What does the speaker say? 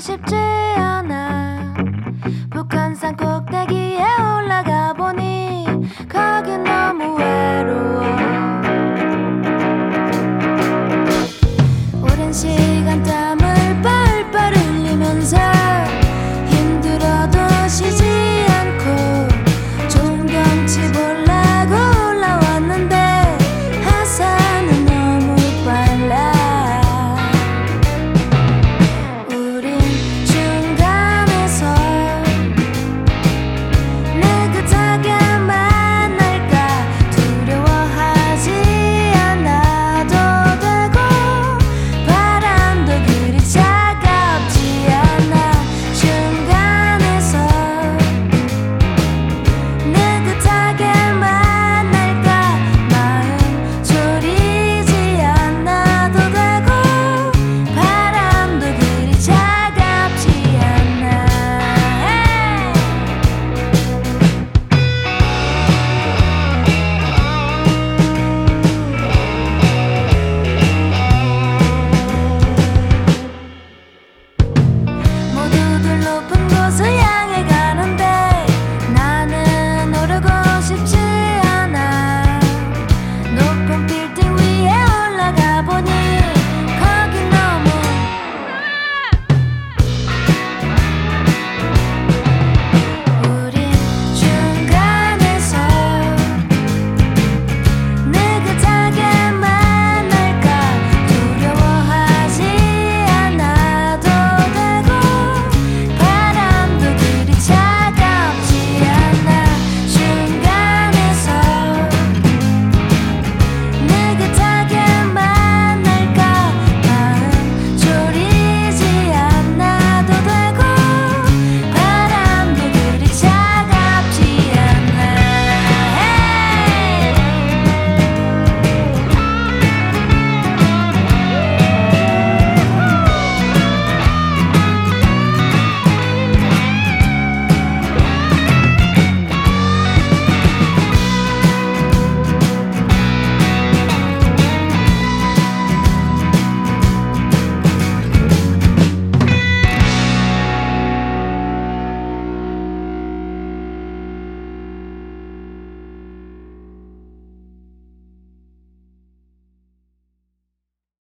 쉽지 않아. 북한산 꼭대기에 올라가 보니 거긴 너무 외로워. 오랜 시간 땀을 뻘뻘 흘리면서 힘들어도 쉬지 않고 좋은 경치 보려고 올라왔는데 하산은 너무 빨라. 우린 중간에서 느긋하게 만날까 두려워하지 않아도 되고 바람도 그리 차갑지 않아. 중간에서 느긋하게 만날까 마음 졸이지 않아도 되고 바람도 그리 차갑지 않아. 모두들 높은 곳을